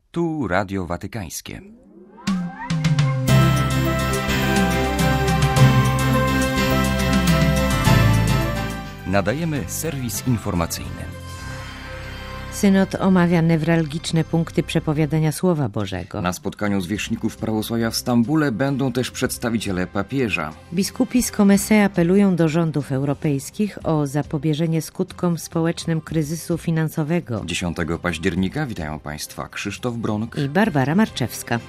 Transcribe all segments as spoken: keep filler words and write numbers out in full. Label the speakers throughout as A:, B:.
A: Tu Radio Watykańskie. Nadajemy serwis informacyjny.
B: Synod omawia newralgiczne punkty przepowiadania Słowa Bożego.
A: Na spotkaniu zwierzchników prawosławia w Stambule będą też przedstawiciele papieża.
B: Biskupi z Comesse apelują do rządów europejskich o zapobieżenie skutkom społecznym kryzysu finansowego.
A: dziesiątego października witają Państwa Krzysztof Bronk
B: i Barbara Marczewska.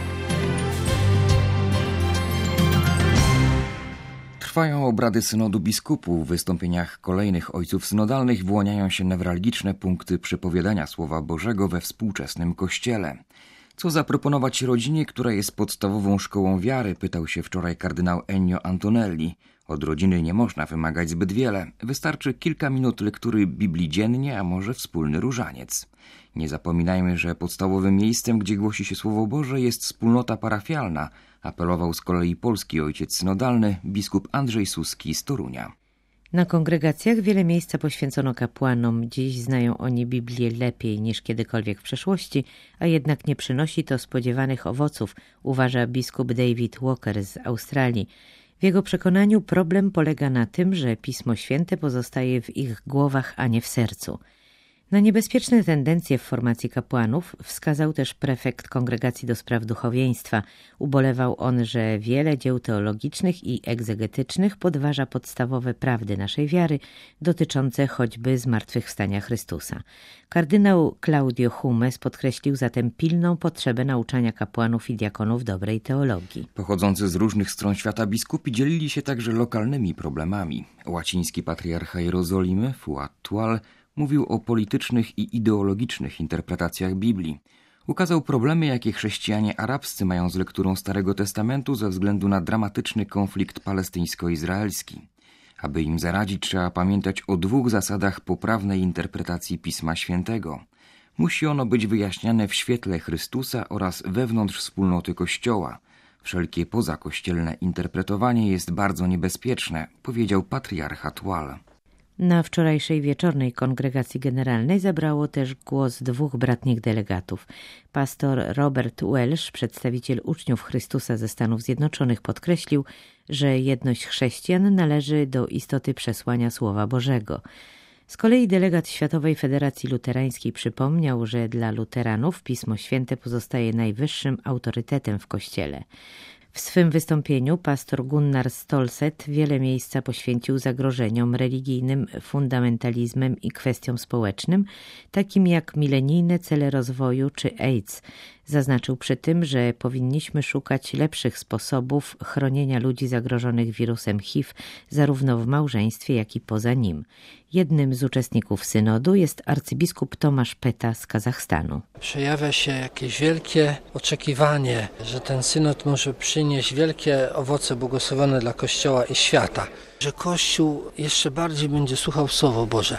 A: Trwają obrady synodu biskupów. W wystąpieniach kolejnych ojców synodalnych wyłaniają się newralgiczne punkty przepowiadania Słowa Bożego we współczesnym Kościele. Co zaproponować rodzinie, która jest podstawową szkołą wiary, pytał się wczoraj kardynał Ennio Antonelli. Od rodziny nie można wymagać zbyt wiele. Wystarczy kilka minut lektury Biblii dziennie, a może wspólny różaniec. Nie zapominajmy, że podstawowym miejscem, gdzie głosi się Słowo Boże, jest wspólnota parafialna, apelował z kolei polski ojciec synodalny, biskup Andrzej Suski z Torunia.
B: Na kongregacjach wiele miejsca poświęcono kapłanom. Dziś znają oni Biblię lepiej niż kiedykolwiek w przeszłości, a jednak nie przynosi to spodziewanych owoców, uważa biskup David Walker z Australii. W jego przekonaniu problem polega na tym, że Pismo Święte pozostaje w ich głowach, a nie w sercu. Na niebezpieczne tendencje w formacji kapłanów wskazał też prefekt Kongregacji do Spraw Duchowieństwa. Ubolewał on, że wiele dzieł teologicznych i egzegetycznych podważa podstawowe prawdy naszej wiary, dotyczące choćby zmartwychwstania Chrystusa. Kardynał Claudio Humes podkreślił zatem pilną potrzebę nauczania kapłanów i diakonów dobrej teologii.
A: Pochodzący z różnych stron świata biskupi dzielili się także lokalnymi problemami. Łaciński patriarcha Jerozolimy, Fuad Tual, mówił o politycznych i ideologicznych interpretacjach Biblii. Ukazał problemy, jakie chrześcijanie arabscy mają z lekturą Starego Testamentu ze względu na dramatyczny konflikt palestyńsko-izraelski. Aby im zaradzić, trzeba pamiętać o dwóch zasadach poprawnej interpretacji Pisma Świętego. Musi ono być wyjaśniane w świetle Chrystusa oraz wewnątrz wspólnoty Kościoła. Wszelkie pozakościelne interpretowanie jest bardzo niebezpieczne, powiedział patriarcha Tual.
B: Na wczorajszej wieczornej kongregacji generalnej zabrało też głos dwóch bratnich delegatów. Pastor Robert Welsh, przedstawiciel uczniów Chrystusa ze Stanów Zjednoczonych, podkreślił, że jedność chrześcijan należy do istoty przesłania Słowa Bożego. Z kolei delegat Światowej Federacji Luterańskiej przypomniał, że dla luteranów Pismo Święte pozostaje najwyższym autorytetem w Kościele. W swym wystąpieniu pastor Gunnar Stolset wiele miejsca poświęcił zagrożeniom religijnym, fundamentalizmem i kwestiom społecznym, takim jak milenijne cele rozwoju czy AIDS. Zaznaczył przy tym, że powinniśmy szukać lepszych sposobów chronienia ludzi zagrożonych wirusem H I V, zarówno w małżeństwie, jak i poza nim. Jednym z uczestników synodu jest arcybiskup Tomasz Peta z Kazachstanu.
C: Przejawia się jakieś wielkie oczekiwanie, że ten synod może przynieść wielkie owoce błogosławione dla Kościoła i świata, że Kościół jeszcze bardziej będzie słuchał Słowo Boże.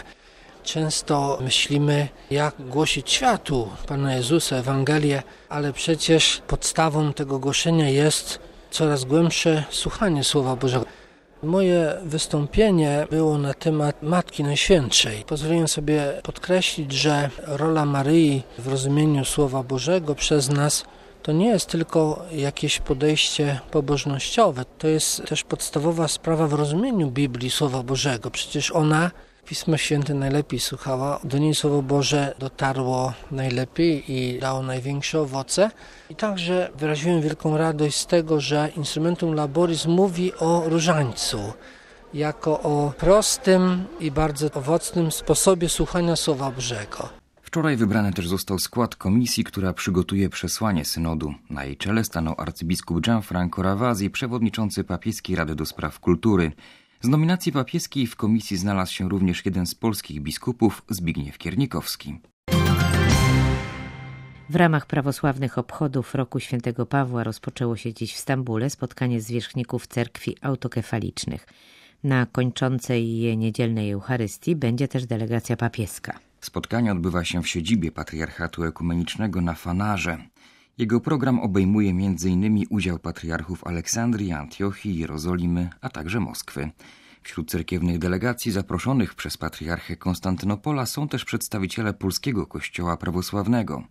C: Często myślimy, jak głosić światu Pana Jezusa, Ewangelię, ale przecież podstawą tego głoszenia jest coraz głębsze słuchanie Słowa Bożego. Moje wystąpienie było na temat Matki Najświętszej. Pozwoliłem sobie podkreślić, że rola Maryi w rozumieniu Słowa Bożego przez nas to nie jest tylko jakieś podejście pobożnościowe, to jest też podstawowa sprawa w rozumieniu Biblii, Słowa Bożego. Przecież ona Pismo Święte najlepiej słuchała, do niej Słowo Boże dotarło najlepiej i dało największe owoce. I także wyraziłem wielką radość z tego, że Instrumentum Laboris mówi o różańcu jako o prostym i bardzo owocnym sposobie słuchania Słowa Bożego.
A: Wczoraj wybrany też został skład komisji, która przygotuje przesłanie synodu. Na jej czele stanął arcybiskup Gianfranco Ravasi, przewodniczący Papieskiej Rady do Spraw Kultury. Z nominacji papieskiej w komisji znalazł się również jeden z polskich biskupów, Zbigniew Kiernikowski.
B: W ramach prawosławnych obchodów roku Świętego Pawła rozpoczęło się dziś w Stambule spotkanie zwierzchników cerkwi autokefalicznych. Na kończącej je niedzielnej Eucharystii będzie też delegacja papieska.
A: Spotkanie odbywa się w siedzibie Patriarchatu Ekumenicznego na Fanarze. Jego program obejmuje między innymi udział patriarchów Aleksandrii, Antiochii, Jerozolimy, a także Moskwy. Wśród cerkiewnych delegacji zaproszonych przez patriarchę Konstantynopola są też przedstawiciele polskiego kościoła prawosławnego.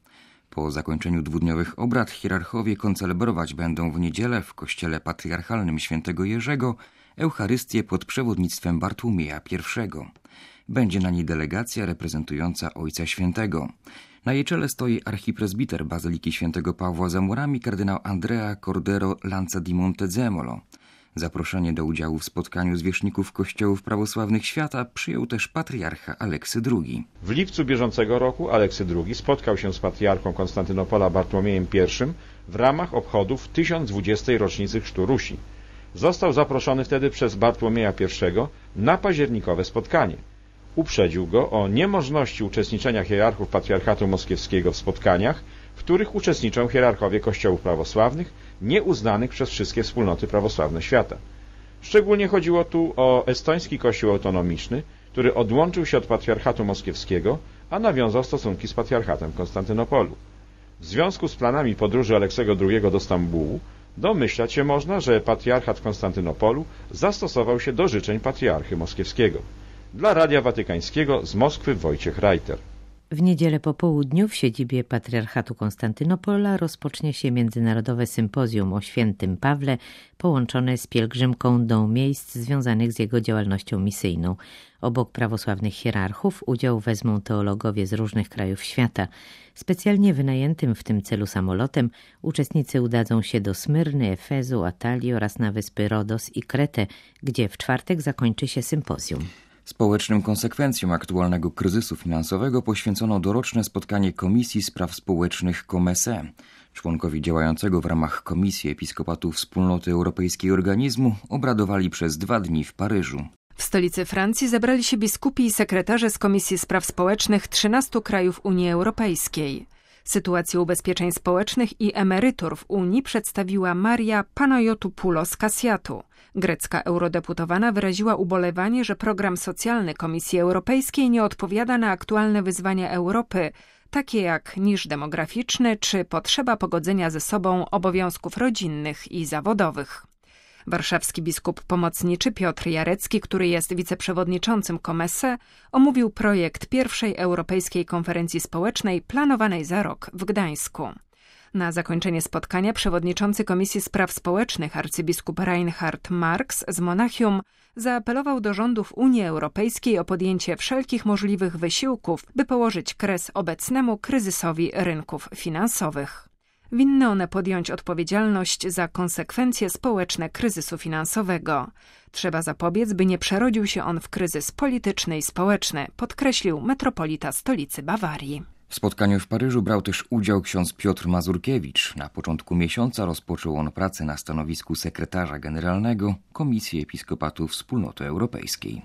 A: Po zakończeniu dwudniowych obrad hierarchowie koncelebrować będą w niedzielę w kościele patriarchalnym świętego Jerzego Eucharystię pod przewodnictwem Bartłomieja pierwszego. Będzie na niej delegacja reprezentująca Ojca Świętego. Na jej czele stoi archipresbiter Bazyliki Świętego Pawła za Murami kardynał Andrea Cordero Lanza di Montezemolo. Zaproszenie do udziału w spotkaniu zwierzchników kościołów prawosławnych świata przyjął też patriarcha Aleksy drugi.
D: W lipcu bieżącego roku Aleksy drugi spotkał się z patriarchą Konstantynopola Bartłomiejem pierwszym w ramach obchodów tysiąc dwudziestej rocznicy chrztu Rusi. Został zaproszony wtedy przez Bartłomieja pierwszego na październikowe spotkanie. Uprzedził go o niemożności uczestniczenia hierarchów patriarchatu moskiewskiego w spotkaniach, w których uczestniczą hierarchowie kościołów prawosławnych, nieuznanych przez wszystkie wspólnoty prawosławne świata. Szczególnie chodziło tu o estoński kościół autonomiczny, który odłączył się od patriarchatu moskiewskiego, a nawiązał stosunki z patriarchatem Konstantynopolu. W związku z planami podróży Aleksego drugiego do Stambułu domyślać się można, że patriarchat Konstantynopolu zastosował się do życzeń patriarchy moskiewskiego. Dla Radia Watykańskiego z Moskwy Wojciech Reiter.
B: W niedzielę po południu w siedzibie Patriarchatu Konstantynopola rozpocznie się międzynarodowe sympozjum o świętym Pawle połączone z pielgrzymką do miejsc związanych z jego działalnością misyjną. Obok prawosławnych hierarchów udział wezmą teologowie z różnych krajów świata. Specjalnie wynajętym w tym celu samolotem uczestnicy udadzą się do Smyrny, Efezu, Atalii oraz na wyspy Rodos i Kretę, gdzie w czwartek zakończy się sympozjum.
A: Społecznym konsekwencjom aktualnego kryzysu finansowego poświęcono doroczne spotkanie Komisji Spraw Społecznych COMECE. Członkowie działającego w ramach Komisji Episkopatu Wspólnoty Europejskiej Organizmu obradowali przez dwa dni w Paryżu.
E: W stolicy Francji zebrali się biskupi i sekretarze z Komisji Spraw Społecznych trzynastu krajów Unii Europejskiej. Sytuację ubezpieczeń społecznych i emerytur w Unii przedstawiła Maria Panayotopoulos-Kasiatou. Grecka eurodeputowana wyraziła ubolewanie, że program socjalny Komisji Europejskiej nie odpowiada na aktualne wyzwania Europy, takie jak niż demograficzny czy potrzeba pogodzenia ze sobą obowiązków rodzinnych i zawodowych. Warszawski biskup pomocniczy Piotr Jarecki, który jest wiceprzewodniczącym COMECE, omówił projekt pierwszej Europejskiej Konferencji Społecznej planowanej za rok w Gdańsku. Na zakończenie spotkania przewodniczący Komisji Spraw Społecznych arcybiskup Reinhard Marx z Monachium zaapelował do rządów Unii Europejskiej o podjęcie wszelkich możliwych wysiłków, by położyć kres obecnemu kryzysowi rynków finansowych. Winny one podjąć odpowiedzialność za konsekwencje społeczne kryzysu finansowego. Trzeba zapobiec, by nie przerodził się on w kryzys polityczny i społeczny, podkreślił metropolita stolicy Bawarii.
A: W spotkaniu w Paryżu brał też udział ksiądz Piotr Mazurkiewicz. Na początku miesiąca rozpoczął on pracę na stanowisku sekretarza generalnego Komisji Episkopatu Wspólnoty Europejskiej.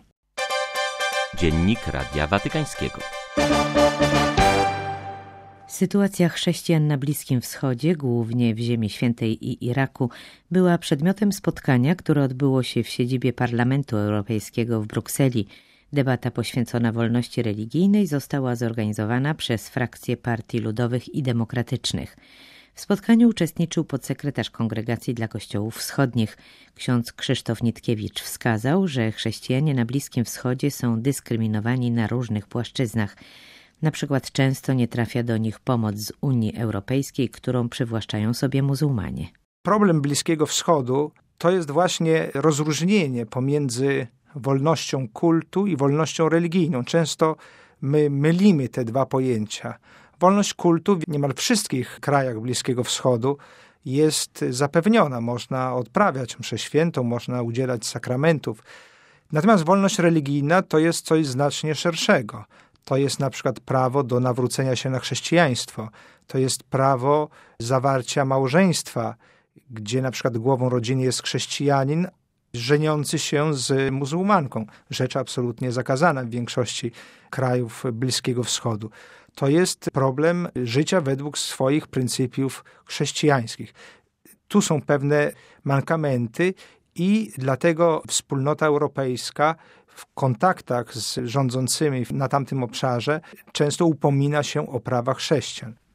F: Dziennik Radia Watykańskiego.
B: Sytuacja chrześcijan na Bliskim Wschodzie, głównie w Ziemi Świętej i Iraku, była przedmiotem spotkania, które odbyło się w siedzibie Parlamentu Europejskiego w Brukseli. Debata poświęcona wolności religijnej została zorganizowana przez frakcje partii ludowych i demokratycznych. W spotkaniu uczestniczył podsekretarz Kongregacji dla Kościołów Wschodnich. Ksiądz Krzysztof Nitkiewicz wskazał, że chrześcijanie na Bliskim Wschodzie są dyskryminowani na różnych płaszczyznach. Na przykład często nie trafia do nich pomoc z Unii Europejskiej, którą przywłaszczają sobie muzułmanie.
G: Problem Bliskiego Wschodu to jest właśnie rozróżnienie pomiędzy wolnością kultu i wolnością religijną. Często my mylimy te dwa pojęcia. Wolność kultu w niemal wszystkich krajach Bliskiego Wschodu jest zapewniona. Można odprawiać mszę świętą, można udzielać sakramentów. Natomiast wolność religijna to jest coś znacznie szerszego. To jest na przykład prawo do nawrócenia się na chrześcijaństwo. To jest prawo zawarcia małżeństwa, gdzie na przykład głową rodziny jest chrześcijanin, żeniący się z muzułmanką. Rzecz absolutnie zakazana w większości krajów Bliskiego Wschodu. To jest problem życia według swoich pryncypiów chrześcijańskich. Tu są pewne mankamenty i dlatego Wspólnota Europejska w kontaktach z rządzącymi na tamtym obszarze często upomina się o prawa chrześcijan.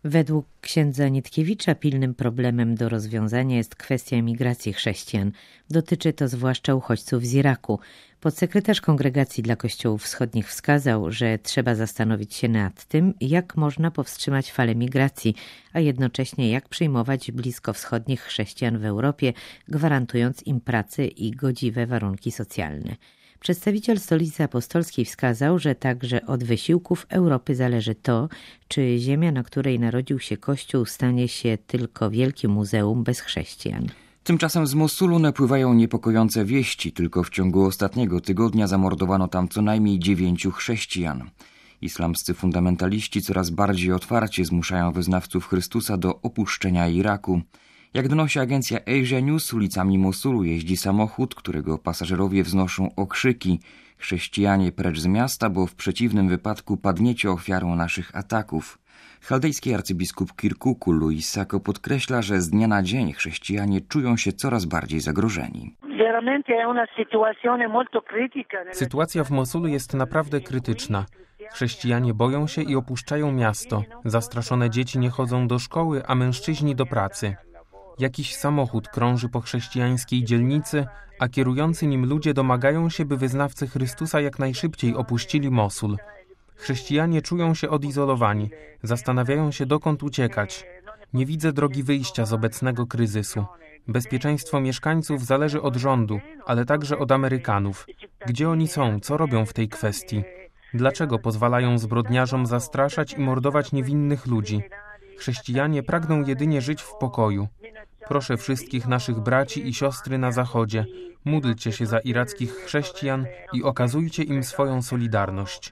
B: Według księdza Nitkiewicza pilnym problemem do rozwiązania jest kwestia emigracji chrześcijan. Dotyczy to zwłaszcza uchodźców z Iraku. Podsekretarz Kongregacji dla Kościołów Wschodnich wskazał, że trzeba zastanowić się nad tym, jak można powstrzymać falę migracji, a jednocześnie jak przyjmować bliskowschodnich chrześcijan w Europie, gwarantując im pracę i godziwe warunki socjalne. Przedstawiciel Stolicy Apostolskiej wskazał, że także od wysiłków Europy zależy to, czy ziemia, na której narodził się Kościół, stanie się tylko wielkim muzeum bez chrześcijan.
A: Tymczasem z Mosulu napływają niepokojące wieści. Tylko w ciągu ostatniego tygodnia zamordowano tam co najmniej dziewięciu chrześcijan. Islamscy fundamentaliści coraz bardziej otwarcie zmuszają wyznawców Chrystusa do opuszczenia Iraku. Jak donosi agencja Asia News, ulicami Mosulu jeździ samochód, którego pasażerowie wznoszą okrzyki: chrześcijanie precz z miasta, bo w przeciwnym wypadku padniecie ofiarą naszych ataków. Chaldejski arcybiskup Kirkuku Luis Sako podkreśla, że z dnia na dzień chrześcijanie czują się coraz bardziej zagrożeni.
H: Sytuacja w Mosulu jest naprawdę krytyczna. Chrześcijanie boją się i opuszczają miasto. Zastraszone dzieci nie chodzą do szkoły, a mężczyźni do pracy. Jakiś samochód krąży po chrześcijańskiej dzielnicy, a kierujący nim ludzie domagają się, by wyznawcy Chrystusa jak najszybciej opuścili Mosul. Chrześcijanie czują się odizolowani, zastanawiają się, dokąd uciekać. Nie widzę drogi wyjścia z obecnego kryzysu. Bezpieczeństwo mieszkańców zależy od rządu, ale także od Amerykanów. Gdzie oni są? Co robią w tej kwestii? Dlaczego pozwalają zbrodniarzom zastraszać i mordować niewinnych ludzi? Chrześcijanie pragną jedynie żyć w pokoju. Proszę wszystkich naszych braci i siostry na Zachodzie, módlcie się za irackich chrześcijan i okazujcie im swoją solidarność.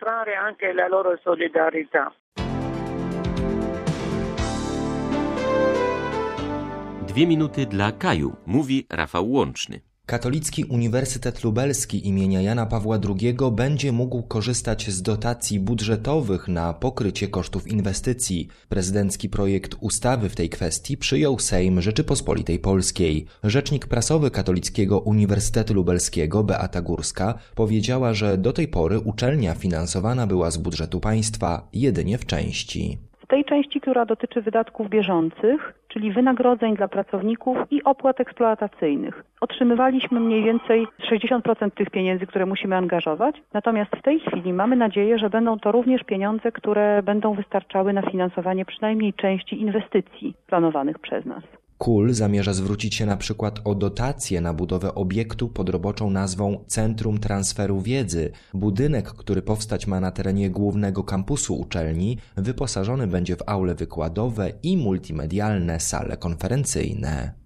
F: Dwie minuty dla Kaju, mówi Rafał Łączny.
I: Katolicki Uniwersytet Lubelski imienia Jana Pawła drugiego będzie mógł korzystać z dotacji budżetowych na pokrycie kosztów inwestycji. Prezydencki projekt ustawy w tej kwestii przyjął Sejm Rzeczypospolitej Polskiej. Rzecznik prasowy Katolickiego Uniwersytetu Lubelskiego Beata Górska powiedziała, że do tej pory uczelnia finansowana była z budżetu państwa jedynie w części.
J: W tej części, która dotyczy wydatków bieżących, czyli wynagrodzeń dla pracowników i opłat eksploatacyjnych. Otrzymywaliśmy mniej więcej sześćdziesiąt procent tych pieniędzy, które musimy angażować. Natomiast w tej chwili mamy nadzieję, że będą to również pieniądze, które będą wystarczały na finansowanie przynajmniej części inwestycji planowanych przez nas.
I: K U L zamierza zwrócić się na przykład o dotację na budowę obiektu pod roboczą nazwą Centrum Transferu Wiedzy. Budynek, który powstać ma na terenie głównego kampusu uczelni, wyposażony będzie w aule wykładowe i multimedialne sale konferencyjne.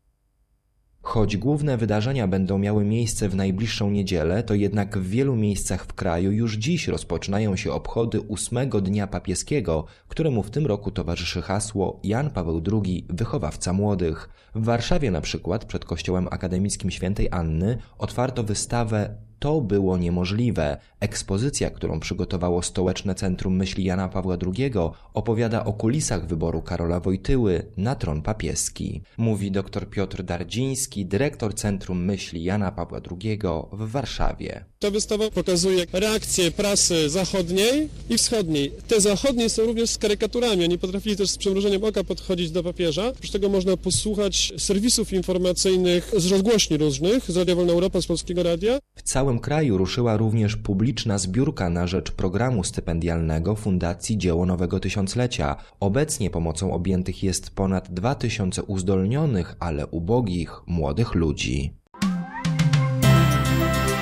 I: Choć główne wydarzenia będą miały miejsce w najbliższą niedzielę, to jednak w wielu miejscach w kraju już dziś rozpoczynają się obchody ósmego Dnia Papieskiego, któremu w tym roku towarzyszy hasło Jan Paweł drugi, wychowawca młodych. W Warszawie na przykład przed Kościołem Akademickim Świętej Anny otwarto wystawę To było niemożliwe. Ekspozycja, którą przygotowało Stołeczne Centrum Myśli Jana Pawła drugiego, opowiada o kulisach wyboru Karola Wojtyły na tron papieski. Mówi dr Piotr Dardziński, dyrektor Centrum Myśli Jana Pawła drugiego w Warszawie.
K: Ta wystawa pokazuje reakcję prasy zachodniej i wschodniej. Te zachodnie są również z karykaturami. Oni potrafili też z przymrużeniem oka podchodzić do papieża. Oprócz tego można posłuchać serwisów informacyjnych z rozgłośni różnych, z Radia Wolna Europa, z Polskiego Radia.
I: W całym kraju ruszyła również publiczna zbiórka na rzecz programu stypendialnego Fundacji Dzieło Nowego Tysiąclecia. Obecnie pomocą objętych jest ponad dwa tysiące uzdolnionych, ale ubogich, młodych ludzi.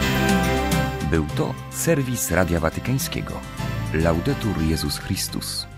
A: Był to serwis Radia Watykańskiego. Laudetur Jezus Chrystus.